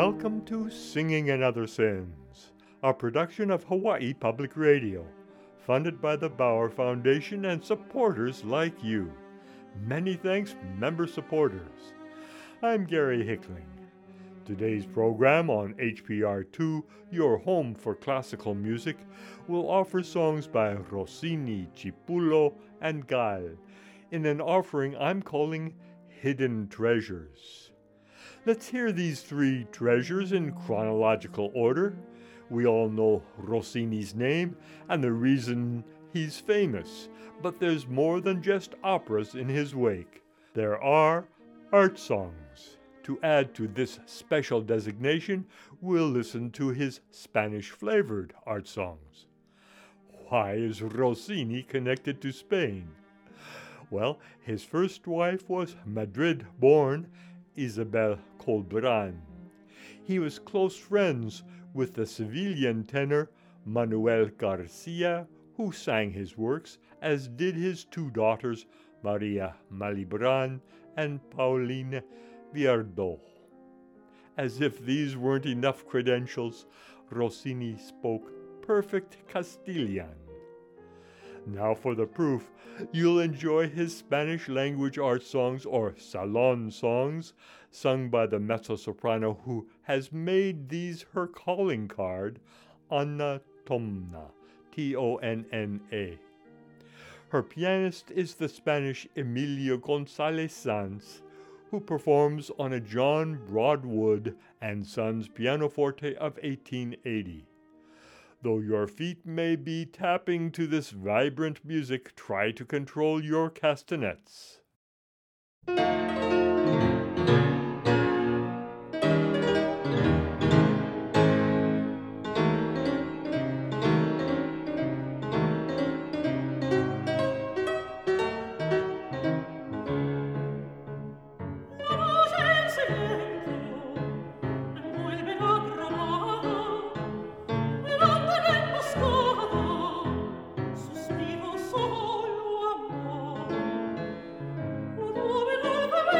Welcome to Singing and Other Sins, a production of Hawaii Public Radio, funded by the Bauer Foundation and supporters like you. Many thanks, member supporters. I'm Gary Hickling. Today's program on HPR2, your home for classical music, will offer songs by Rossini, Cipulo, and Gal in an offering I'm calling Hidden Treasures. Let's hear these three treasures in chronological order. We all know Rossini's name and the reason he's famous, but there's more than just operas in his wake. There are art songs. To add to this special designation, we'll listen to his Spanish-flavored art songs. Why is Rossini connected to Spain? Well, his first wife was Madrid-born Isabel Colbran. He was close friends with the Sevillian tenor Manuel Garcia, who sang his works, as did his two daughters, Maria Malibran and Pauline Viardot. As if these weren't enough credentials, Rossini spoke perfect Castilian. Now for the proof, you'll enjoy his Spanish-language art songs or salon songs, sung by the mezzo-soprano who has made these her calling card, Anna Tonna, Tonna. Her pianist is the Spanish Emilio González Sanz, who performs on a John Broadwood and Sons pianoforte of 1880. Though your feet may be tapping to this vibrant music, try to control your castanets. Dove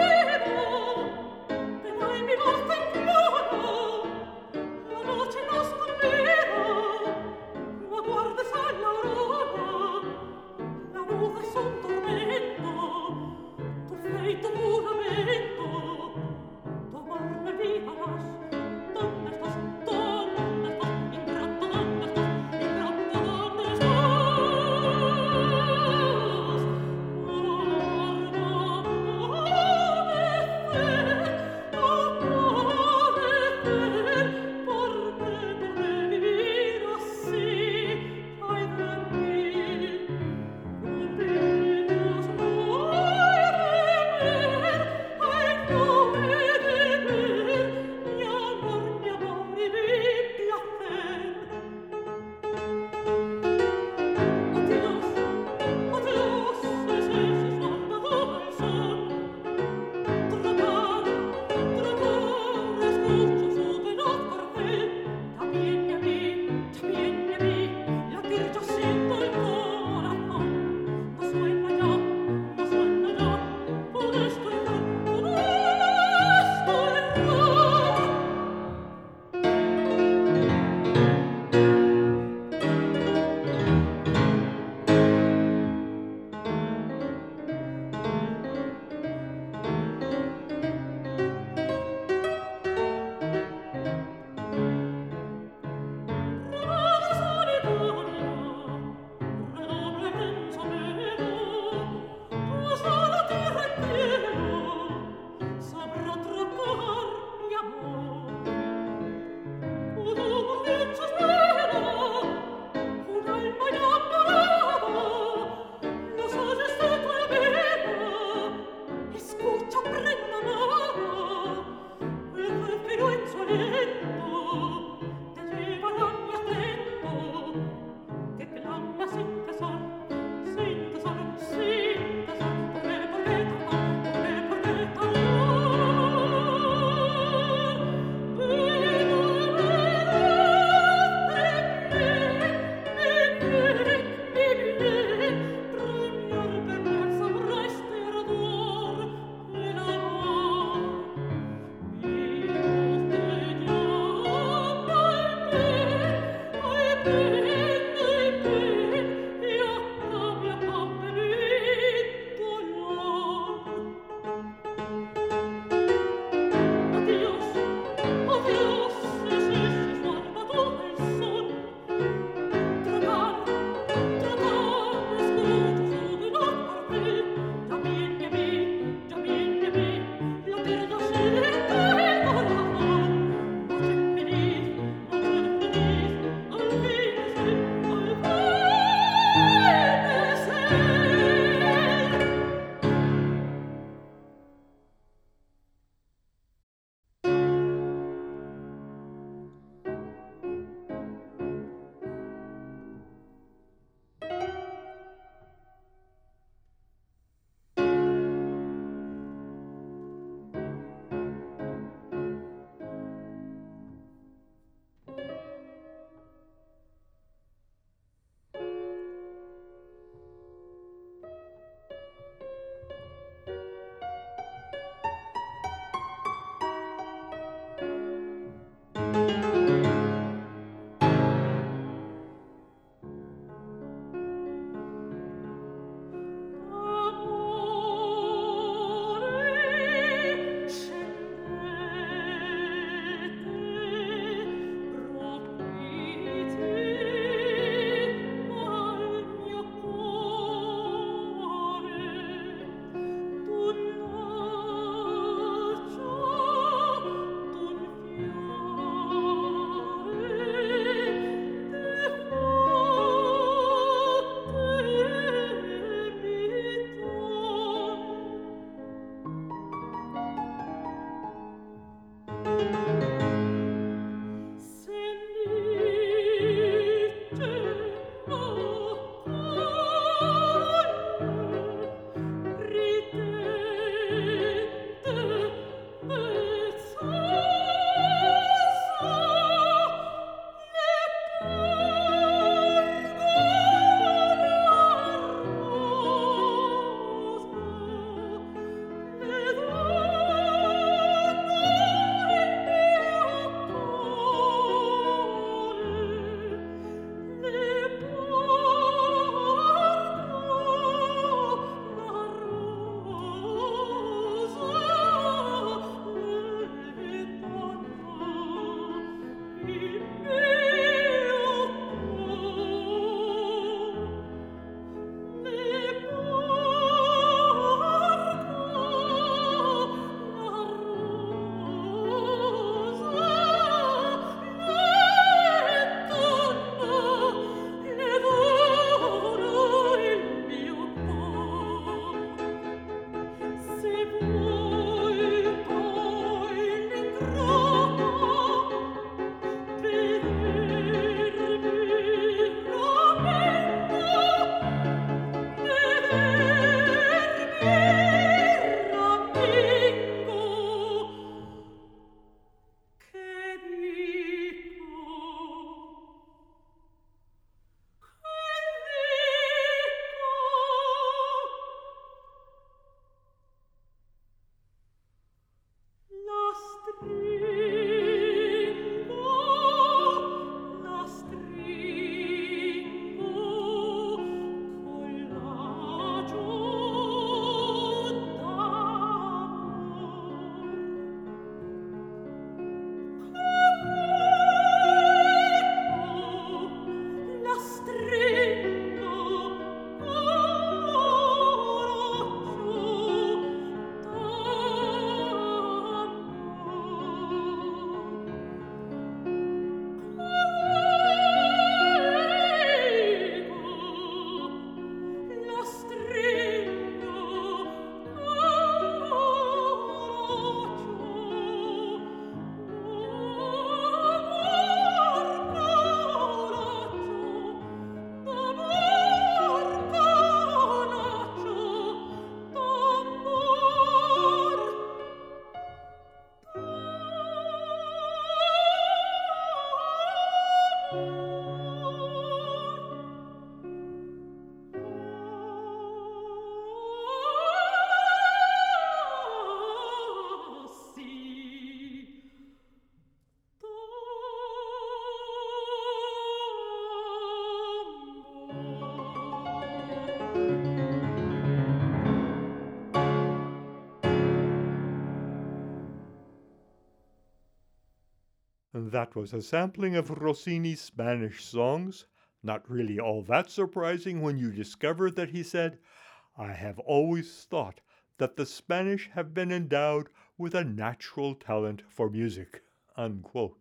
That was a sampling of Rossini's Spanish songs. Not really all that surprising when you discover that he said, "I have always thought that the Spanish have been endowed with a natural talent for music," unquote.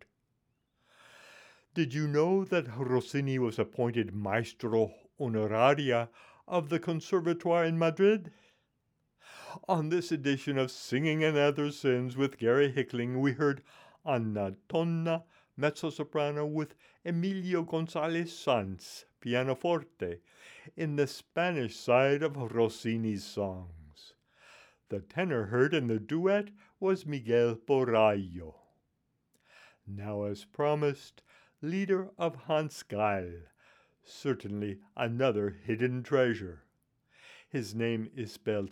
Did you know that Rossini was appointed Maestro Honoraria of the Conservatoire in Madrid? On this edition of Singing and Other Sins with Gary Hickling, we heard Anna Tonna, mezzo-soprano, with Emilio González Sanz, pianoforte, in the Spanish side of Rossini's songs. The tenor heard in the duet was Miguel Borrallo. Now, as promised, leader of Hans Gall, certainly another hidden treasure. His name is spelled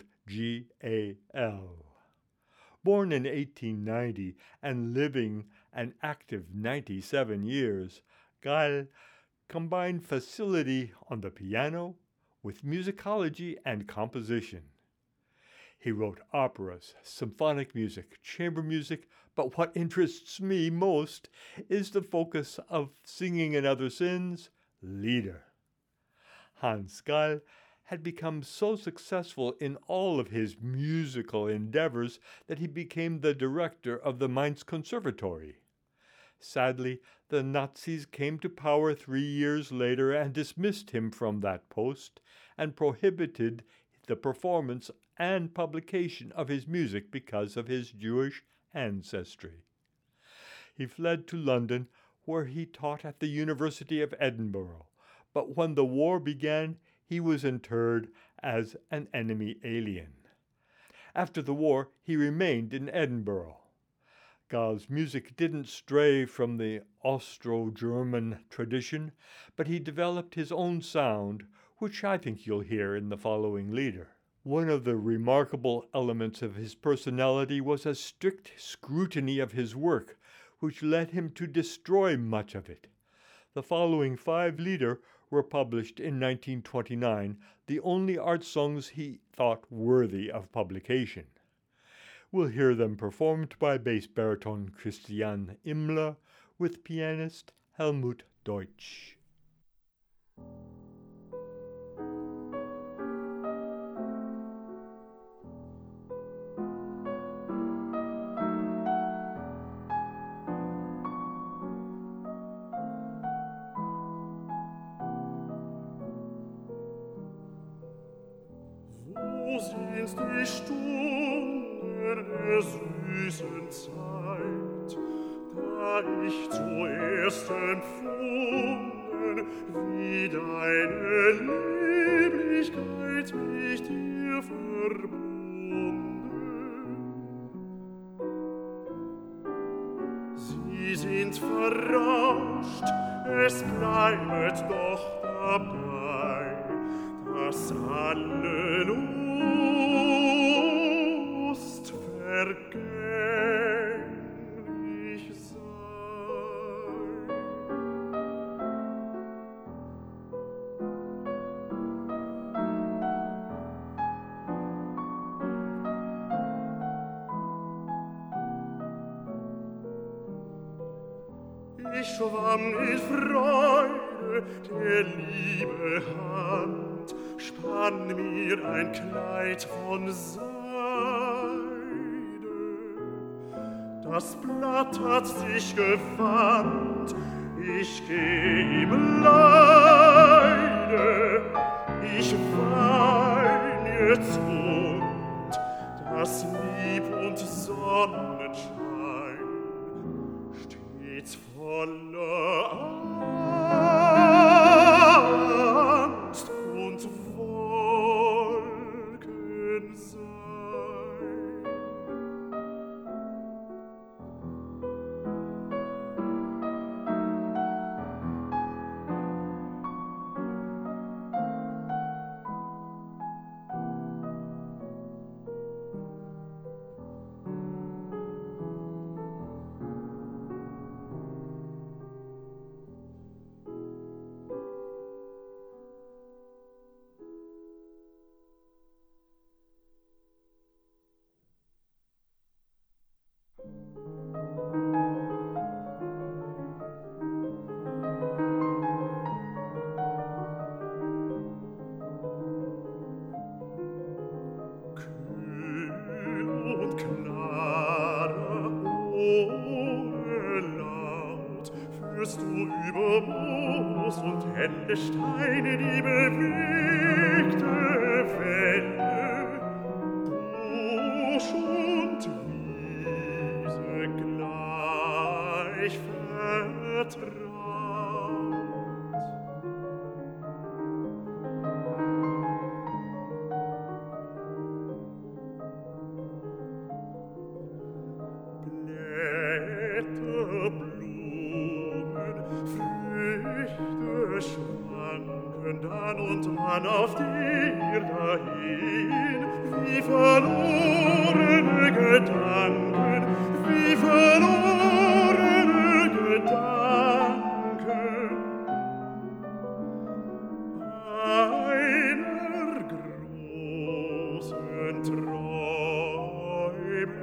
G-A-L. Born in 1890 and living an active 97 years, Gall combined facility on the piano with musicology and composition. He wrote operas, symphonic music, chamber music, but what interests me most is the focus of Singing and Other Sins, Lieder. Hans Gall had become so successful in all of his musical endeavors that he became the director of the Mainz Conservatory. Sadly, the Nazis came to power 3 years later and dismissed him from that post and prohibited the performance and publication of his music because of his Jewish ancestry. He fled to London, where he taught at the University of Edinburgh, but when the war began, he was interred as an enemy alien. After the war, he remained in Edinburgh. Gall's music didn't stray from the Austro-German tradition, but he developed his own sound, which I think you'll hear in the following lieder. One of the remarkable elements of his personality was a strict scrutiny of his work, which led him to destroy much of it. The following 5 lieder were published in 1929, the only art songs he thought worthy of publication. We'll hear them performed by bass baritone Christian Immler with pianist Helmut Deutsch. Wo sind die Stunden der süßen Zeit, da ich zuerst empfunden, wie deine Lieblichkeit mich dir verbunden. Sie sind verrauscht, es bleibt doch dabei, dass alle Lust vergänglich sei. Ich schwamm in Freude der Liebe Hand, spann mir ein Kleid von Seide. Das Blatt hat sich gewandt, ich geh im Leide. Ich wein jetzt und das Lieb und Sonnenschein stets voller Angst und Wolken sein. helle Steine, die bewegte Welle, Busch und Wiese gleich vertraut. Blätter, Blumen, Früchte schwanken dann und dann auf dir dahin, wie verlorene Gedanken, wie verlorene Gedanken einer großen Träumerin.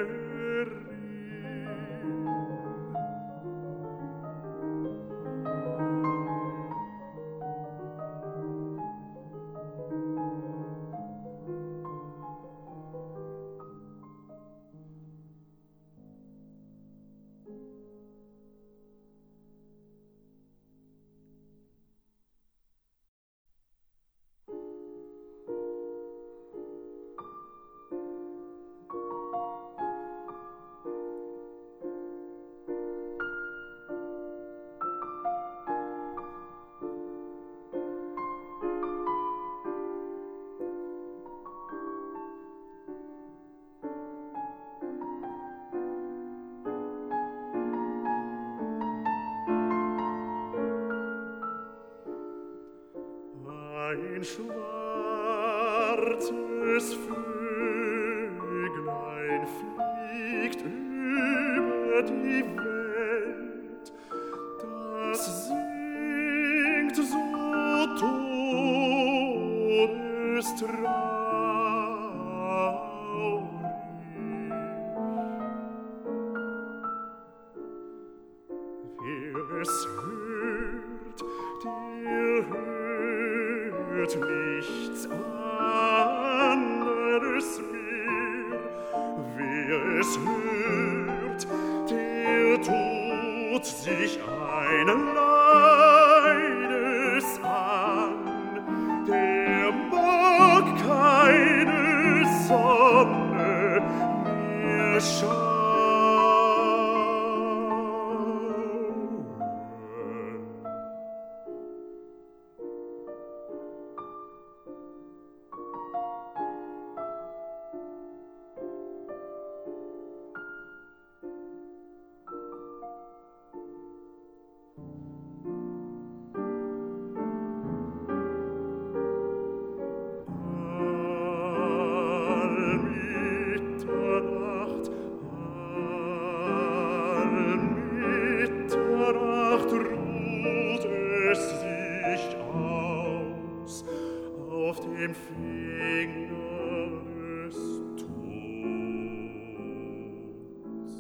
Ein schwarzes Vöglein fliegt über die Welt, das singt so todestraurig. Wer es hört, der hört nichts anderes mehr. Wer es hört, der tut sich ein Leides an, der mag keine Sonne mehr schauen. Mitternacht ruht es sich aus auf dem Finger des Tods.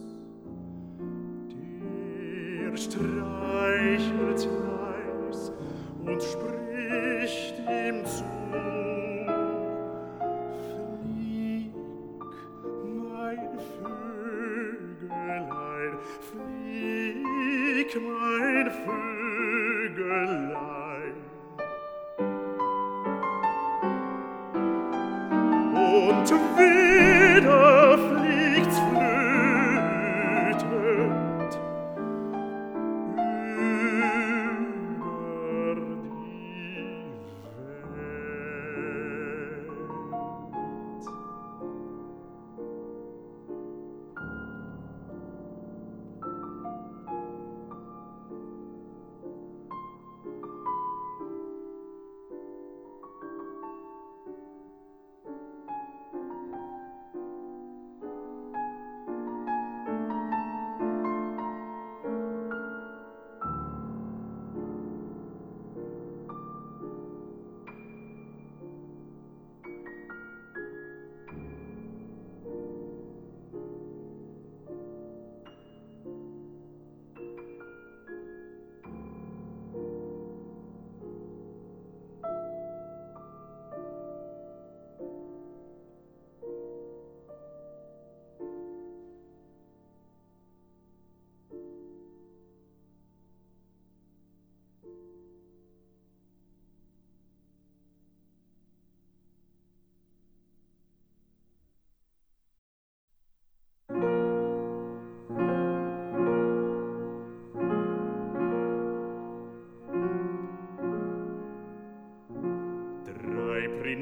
Der streichelt leis und spricht ihm zu: Flieg, mein Vögelein, flieg, mein Vögelein. Und wieder fliegt's flötend über die Welt.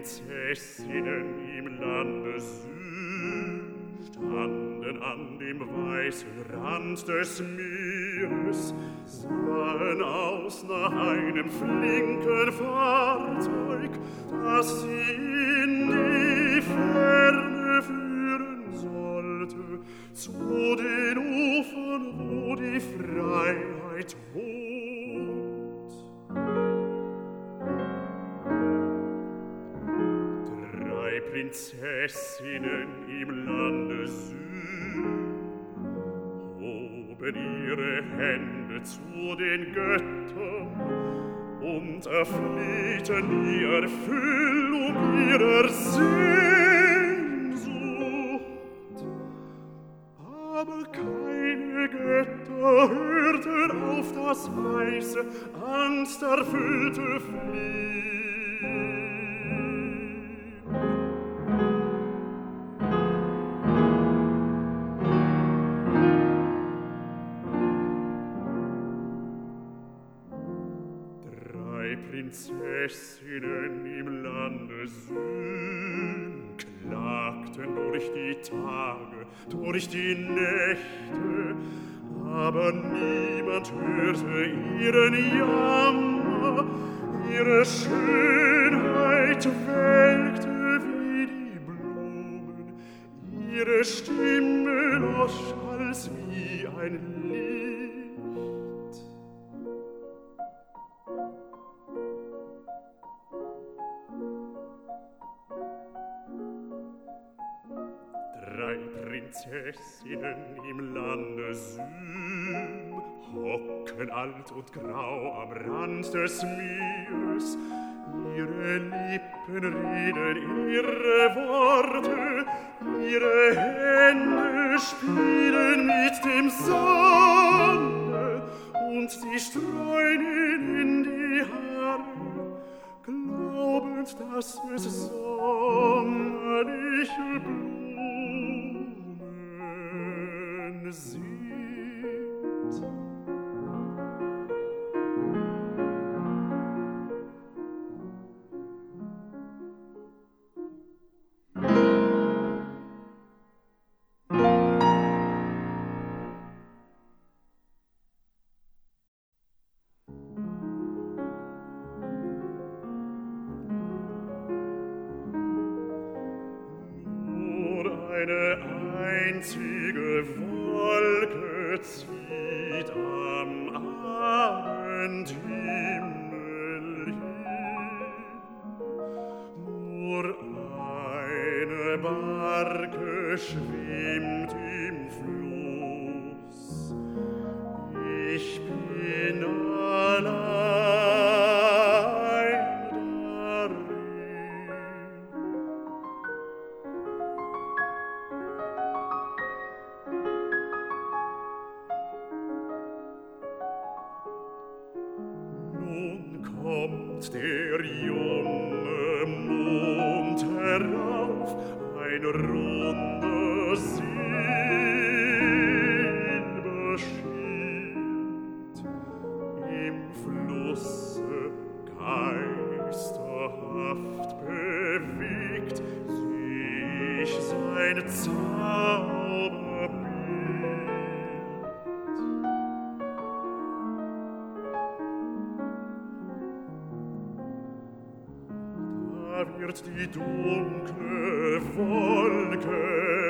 Prinzessinnen im Lande Süd standen an dem weißen Rand des Meeres, sahen aus nach einem flinken Fahrzeug, das sie in die Ferne führen sollte, zu den Ufern, wo die Freiheit wohnt. 3 Prinzessinnen im Lande Süd hoben ihre Hände zu den Göttern und erflehten die Erfüllung ihrer Sehnsucht. Aber keine Götter hörten auf das weiße, angsterfüllte Fliehen. Prinzessinnen im Lande Süd klagten durch die Tage, durch die Nächte, aber niemand hörte ihren Jammer. Ihre Schönheit welkte wie die Blumen, ihre Stimme losch als wie ein Licht. 3 Prinzessinnen im Lande Süd hocken alt und grau am Rand des Meeres. Ihre Lippen reden ihre Worte, ihre Hände spielen mit dem Sande und sie streuen ihn in die Haare, glaubend, dass es sommerliche Blumen sind. Eine einzige Wolke zieht am Abendhimmel hin. Nur eine Barke schwimmt im Fluss. Ich bin allein darin. Kommt der junge Mond herauf, ein runder Silberschild. Im Flusse geisterhaft bewegt seh ich sein Zauberbild. Da wird die dunkle Wolke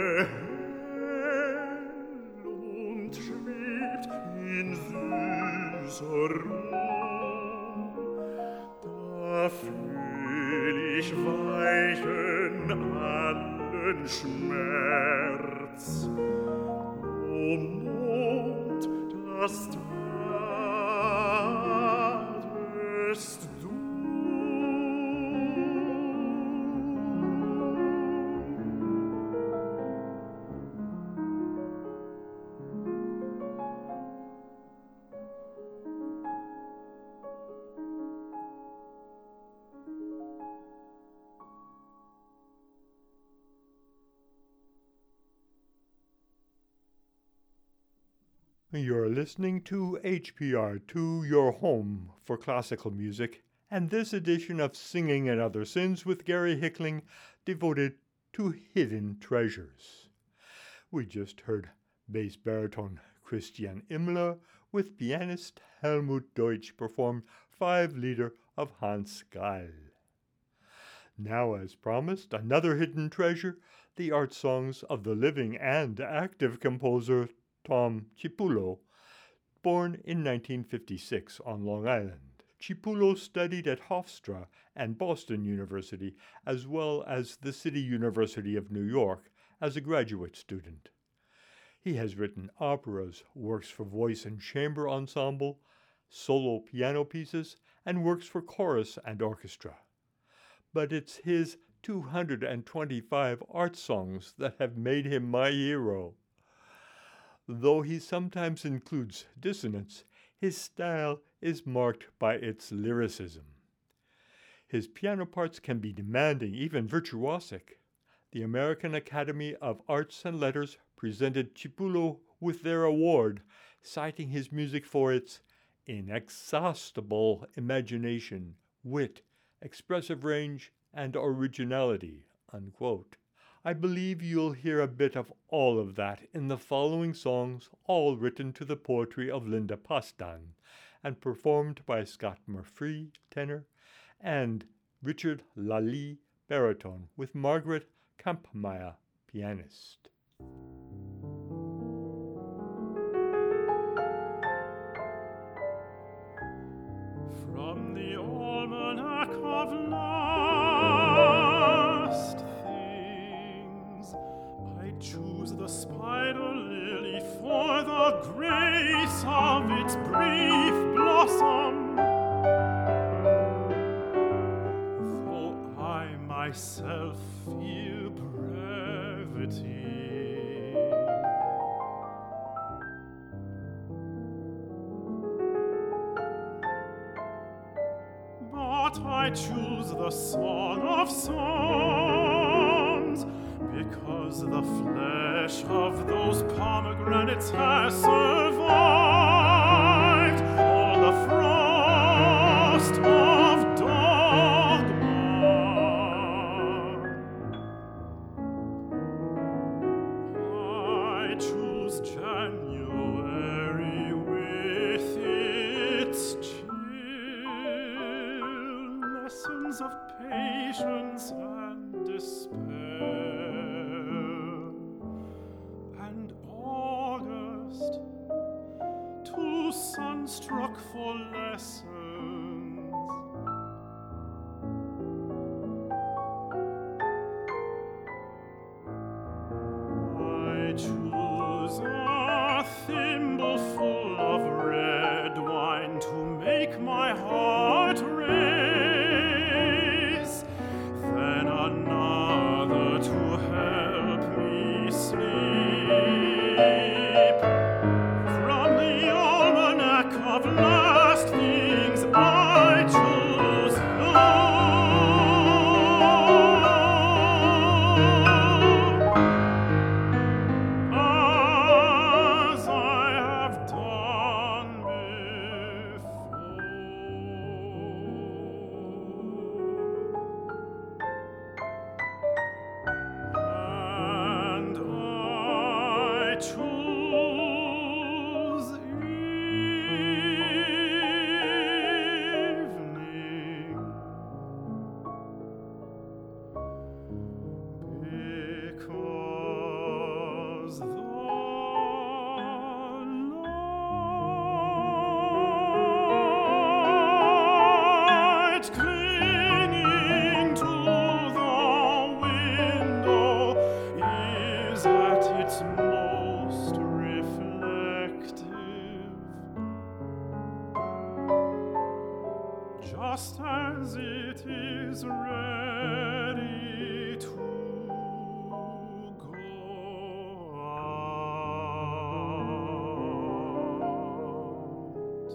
hell und schwebt in süßer Ruhe. Da fühl ich weichen allen Schmerz. O Mond, das tatest du. You're listening to HPR, to your home for classical music and this edition of Singing and Other Sins with Gary Hickling devoted to hidden treasures. We just heard bass baritone Christian Immler with pianist Helmut Deutsch perform 5 Lieder of Hans Gall. Now, as promised, another hidden treasure, the art songs of the living and active composer Tom Chipulo, born in 1956 on Long Island. Chipulo studied at Hofstra and Boston University, as well as the City University of New York, as a graduate student. He has written operas, works for voice and chamber ensemble, solo piano pieces, and works for chorus and orchestra. But it's his 225 art songs that have made him my hero. Though he sometimes includes dissonance, his style is marked by its lyricism. His piano parts can be demanding, even virtuosic. The American Academy of Arts and Letters presented Chipulo with their award, citing his music for its inexhaustible imagination, wit, expressive range, and originality, unquote. I believe you'll hear a bit of all of that in the following songs, all written to the poetry of Linda Pastan, and performed by Scott Murphy, tenor, and Richard Lally, baritone, with Margaret Kampmeier, pianist. From the almanac of last things, I choose the spider lily for the grace of its brief blossom. Though I myself fear brevity, I choose the song of songs, because the flesh of those pomegranates has survived all the frost of dogma. I choose January with its lessons of patience and despair, and August, too sunstruck for lessons. I choose a thimbleful of red wine to make my heart race, then another to help me sleep. From the almanac of last things, I choose you. As I have done before. And I choose evening, because the light clinging to the window is at its most reflective, just as it is ready to go out.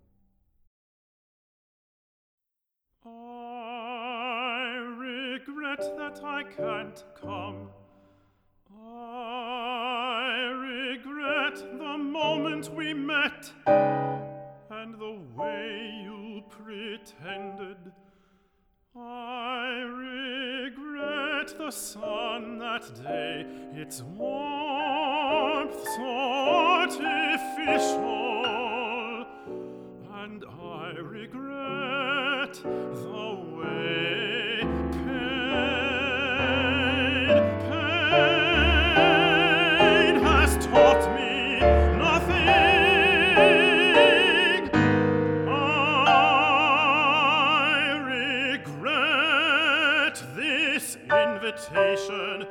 I regret regret that I can't come. I regret the moment we met and the way you pretended. I regret the sun that day, its warmth so artificial, and I regret the way pain has taught me nothing. I regret this invitation,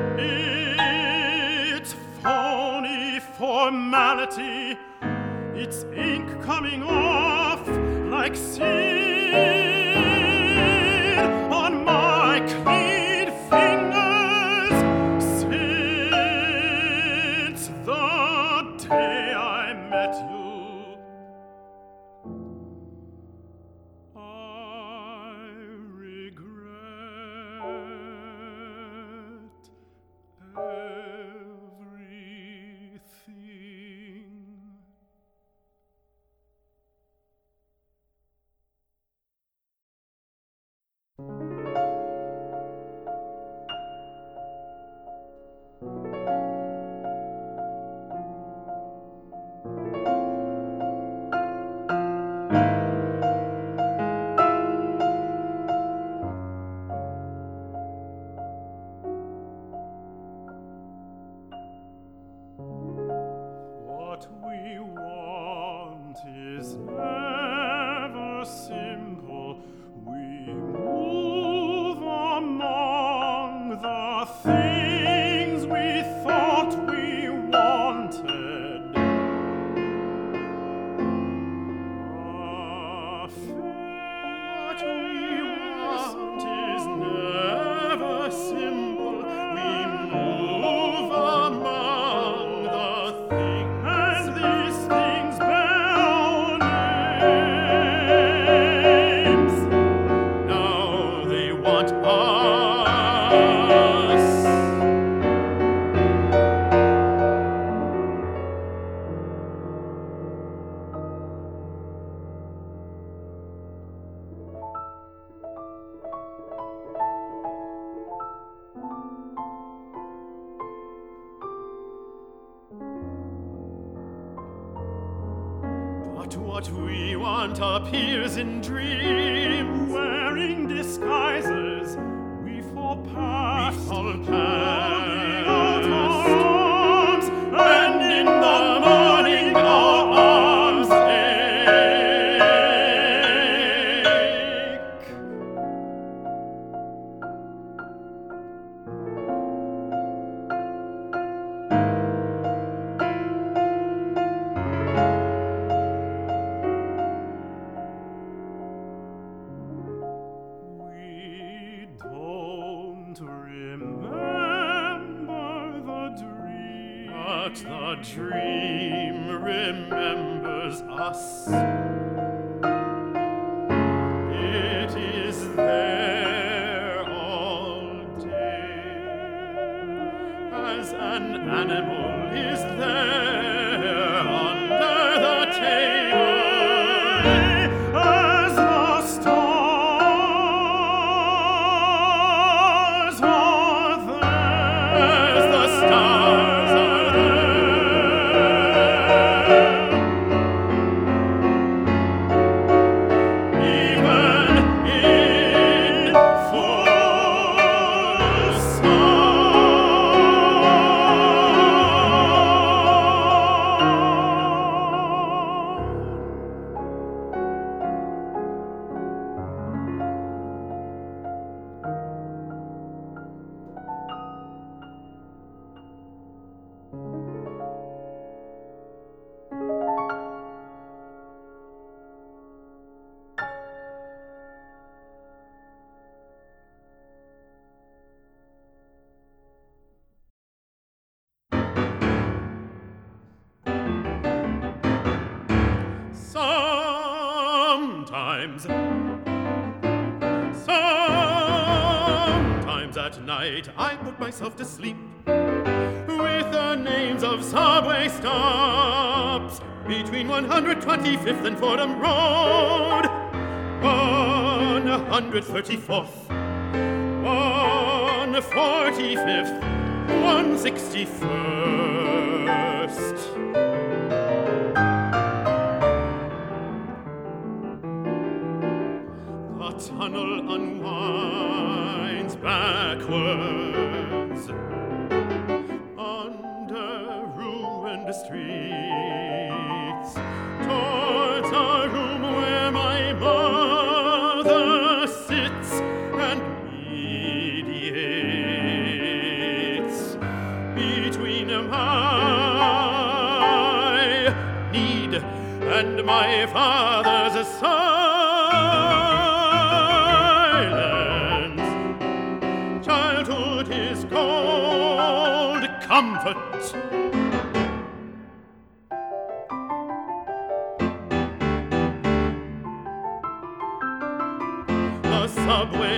its phony formality, its ink coming off like sin on my clean fingers since the day I met you. I regret everything. What we want is never simple. We move among the things we thought we wanted. What we want is never simple. We move among the things, and these things bear names. Now they want us. But what we want appears in dreams, wearing disguises. We fall past, out our arms, and in the morning our arms ache. We don't remember the dream, but the dream remembers us. It is there all day, as an animal is there under the table, as the stars are there, as the stars are there, even in full Sometimes times at night I put myself to sleep with the names of subway stops between 125th and Fordham Road, 134th, 145th, 161st. The tunnel unwinds backwards under ruined streets towards a room where my mother sits and mediates between my need and my father's silence. Childhood is cold comfort. The subway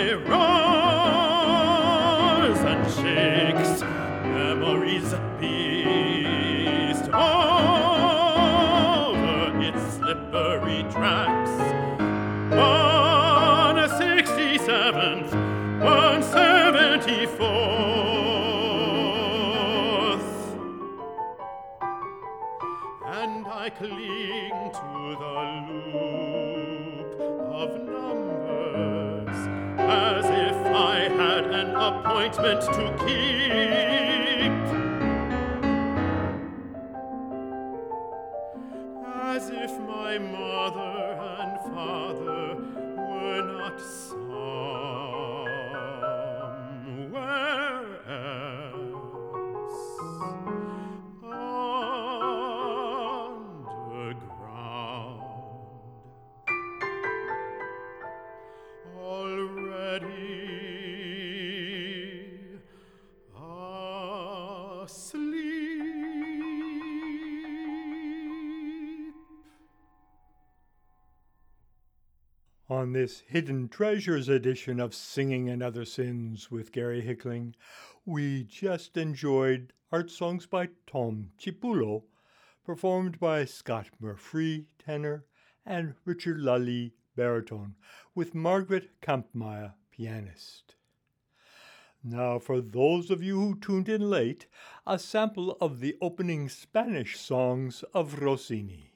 roars and shakes, memories beast over its slippery tracks. 167th, 174th, and I cling to the loop of numbers as if I had an appointment to keep, as if my mother and father were not somewhere else underground. Already asleep. On this Hidden Treasures edition of Singing and Other Sins with Gary Hickling, we just enjoyed art songs by Tom Chipulo, performed by Scott Murphree, tenor, and Richard Lally, baritone, with Margaret Kampmeier, pianist. Now, for those of you who tuned in late, a sample of the opening Spanish songs of Rossini.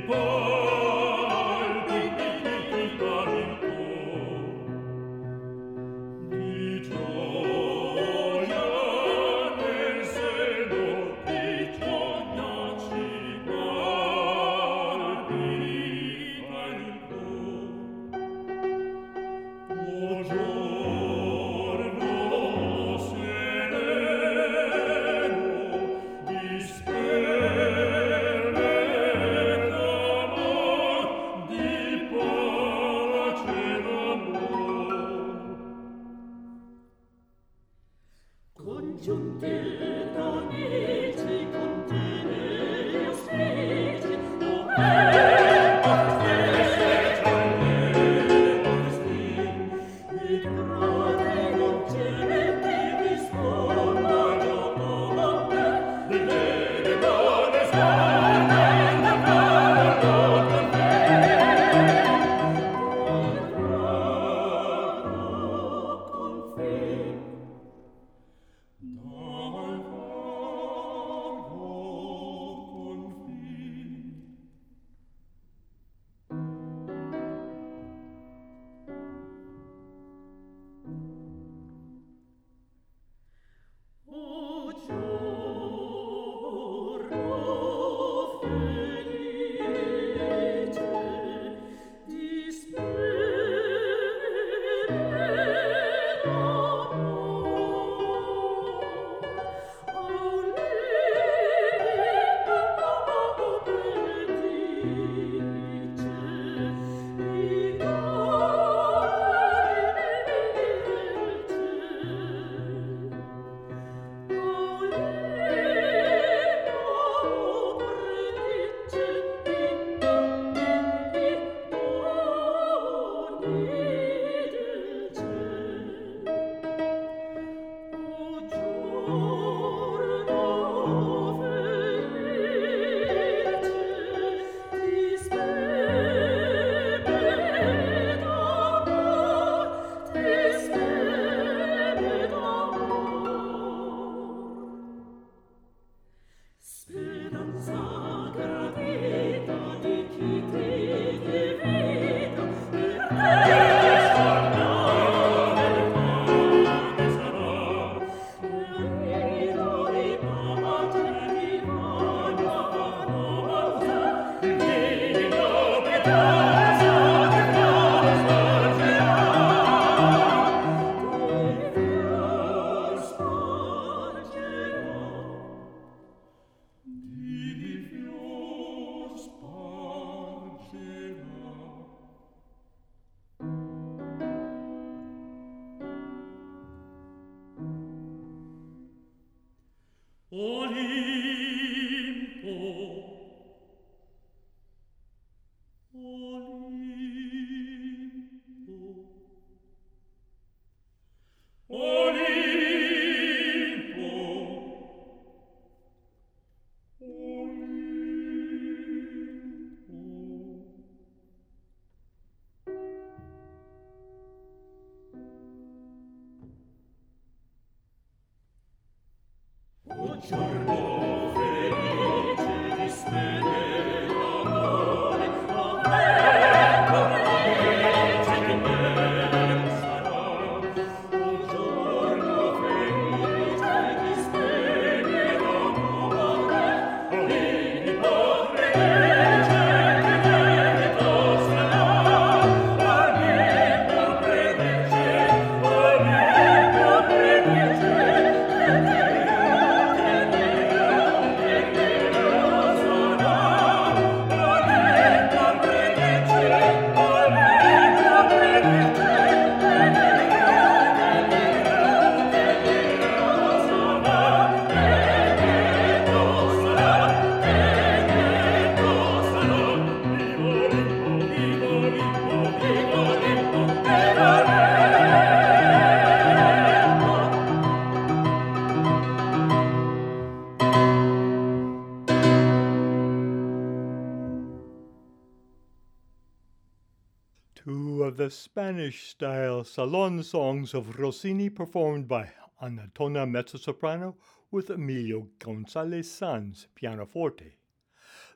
Two of the Spanish-style salon songs of Rossini performed by Anatona mezzo-soprano with Emilio Gonzalez Sanz pianoforte.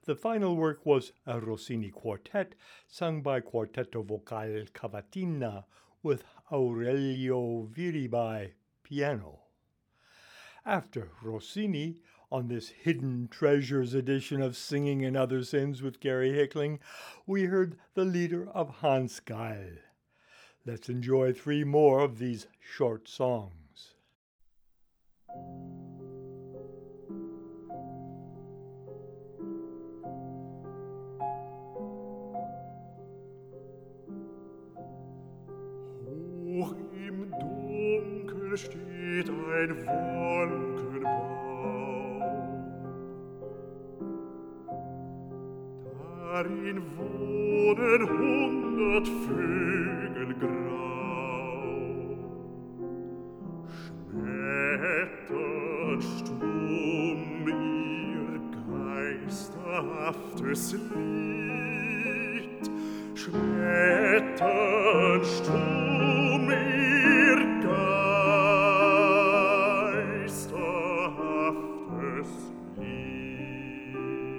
The final work was a Rossini quartet, sung by Quartetto Vocale Cavatina with Aurelio Viribai piano. After Rossini, on this Hidden Treasures edition of Singing and Other Sins with Gary Hickling, we heard the leader of Hans Geil. Let's enjoy 3 more of these short songs. Hoch im Dunkel steht ein Wolkenbau. Darin wohnen 100 Vögel grau. Schmettert stumm ihr geisterhaftes Lied. Schmettert stumm ihr geisterhaftes Lied.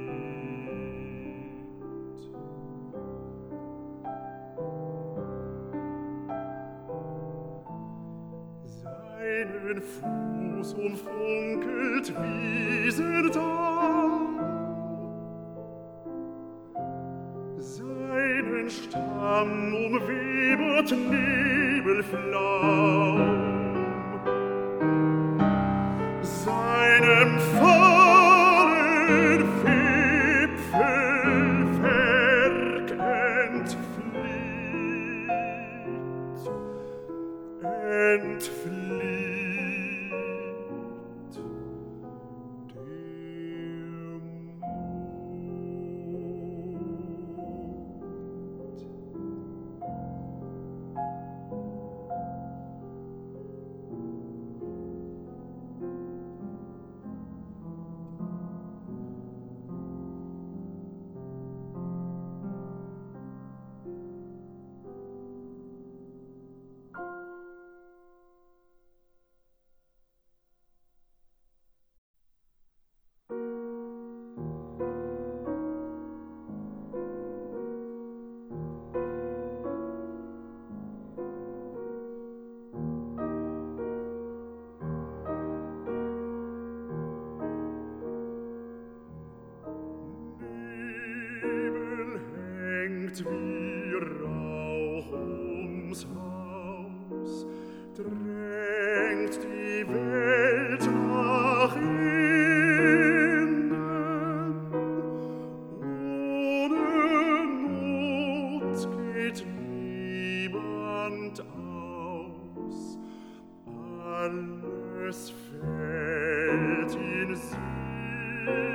Seinen Fuß umfunkelt Wiesendau, seinen Stamm umwebet Nebelflaum, seinem fahlen Wipfelwerk entflieht wie Rauch ums Haus, drängt die Welt nach innen, ohne Not geht niemand aus, alles fällt in Sinne.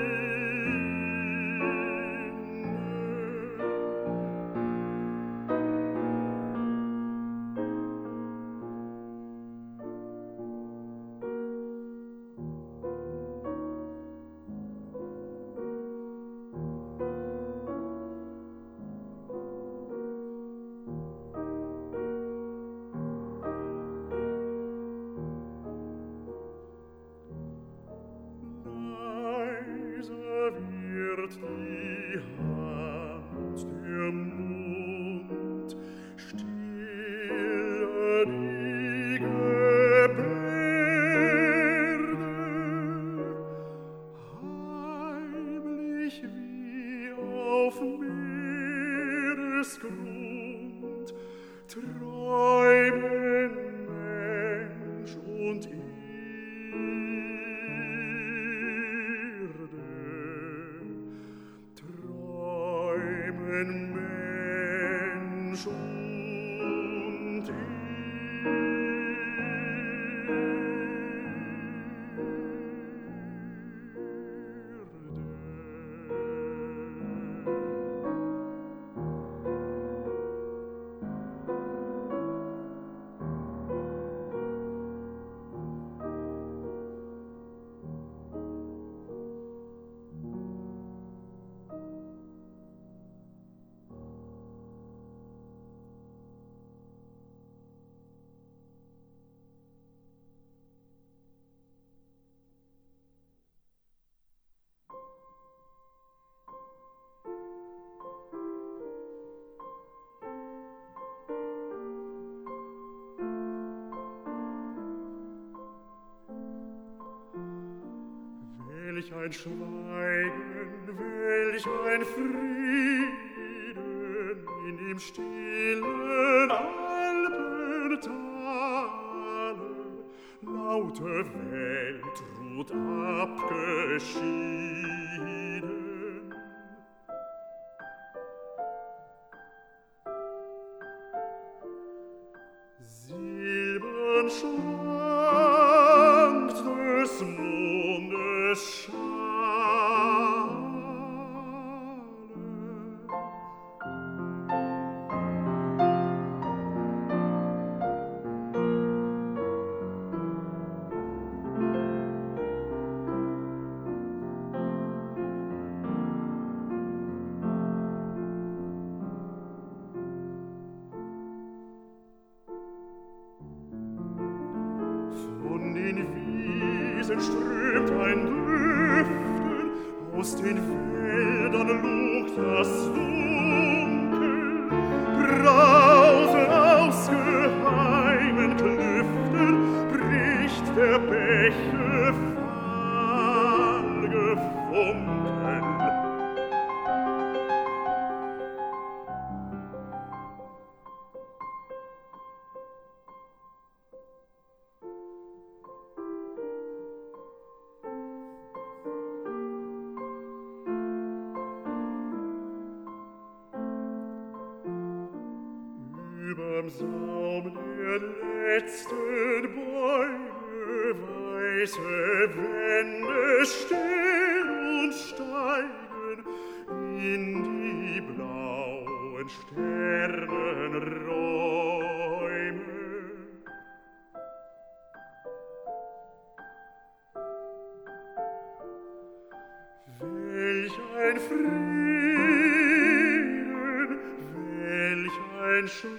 Die Hand, der Mund, stille die Gebärde, heimlich wie auf Meeresgrund träumen Mensch und Mensch und ein Schweigen, welch ein Frieden in dem stillen Alpentale. Laute Welt ruht abgeschieden. Silbern schwankt des Mondes Schale. Von den Wiesen strömt ein Düften, aus den Wäldern lugt das Dunkel. Brausen aus geheimen Klüften bricht der Bäche Fallgefunkel. Überm Saum der letzten Bäume weiße Wände stehen und steigen in die blauen Sternenräume. Welch ein Frieden, welch ein Schweigen.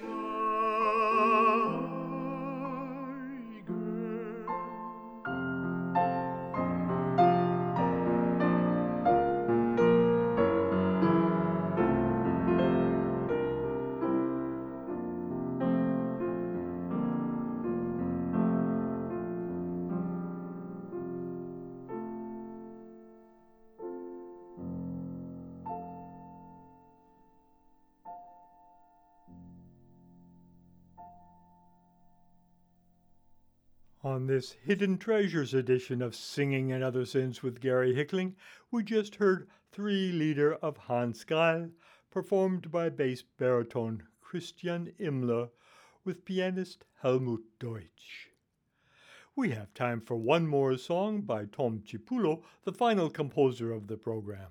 On this Hidden Treasures edition of Singing and Other Sins with Gary Hickling, we just heard Three Lieder of Hans Geil, performed by bass baritone Christian Imler with pianist Helmut Deutsch. We have time for one more song by Tom Cipulo, the final composer of the program.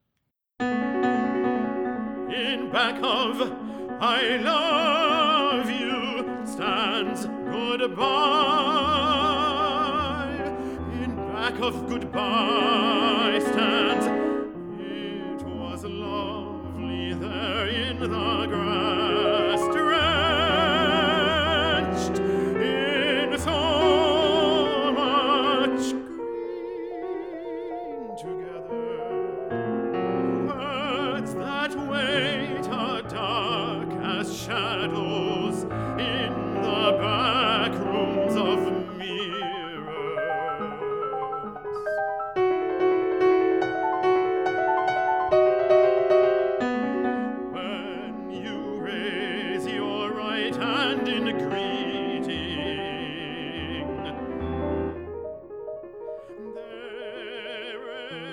In back of I love you stands goodbye. In back of goodbye stands it was lovely there in the grass, drenched in so much green together. Words that wait are dark as shadows in the back rooms of mirrors. When you raise your right hand in greeting, there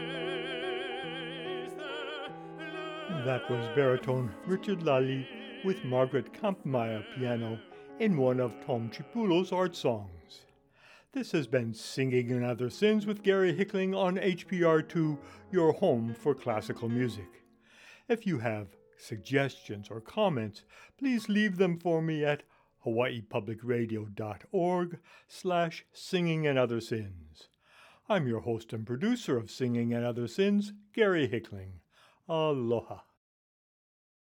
is the love. That was baritone Richard Lally with Margaret Kampmeier piano in one of Tom Cipulo's art songs. This has been Singing and Other Sins with Gary Hickling on HPR2, your home for classical music. If you have suggestions or comments, please leave them for me at hawaiipublicradio.org/Singing and Other Sins. I'm your host and producer of Singing and Other Sins, Gary Hickling. Aloha.